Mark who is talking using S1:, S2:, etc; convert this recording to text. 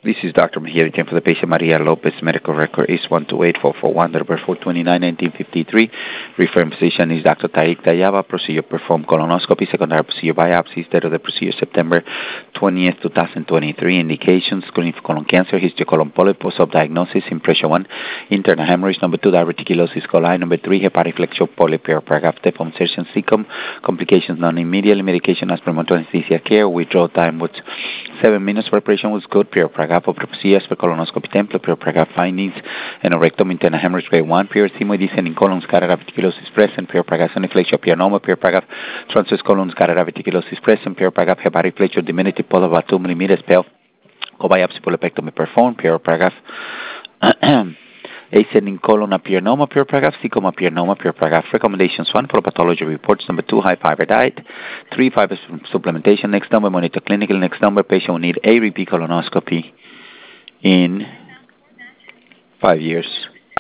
S1: This is Dr. Mejia again for the patient Maria Lopez. Medical record is 128441, number 429-1953. Referring physician is Dr. Tariq Tayaba. Procedure performed colonoscopy, secondary procedure biopsy. Date of the procedure September 20th, 2023. Indications: screening for colon cancer, history colon polyp, post-op diagnosis, impression 1, internal hemorrhage, number 2, diverticulosis coli, number 3, hepatic flexure polyp, paragraph depth insertion cecum, complications non-immediately, medication as premonitory anesthesia care, withdrawal time was 7 minutes, preparation was good, paragraph of procedures for colonoscopy template, paragraph findings, anorectum, internal hemorrhage grade 1, sigmoid descending colon, scatter diverticulosis present, paragraph soniflexia pianoma, paragraph transverse colon, scatter diverticulosis present, paragraph hepatic flexure diminutive polyp about 2 millimeters, biopsy polypectomy performed, paragraph ascending colon apiarinoma, paragraph cecum apiarinoma, paragraph recommendations: 1, for pathology reports, number 2, high fiber diet, 3, fiber supplementation, next number, monitor clinical, next number, patient will need a repeat colonoscopy in 5 years.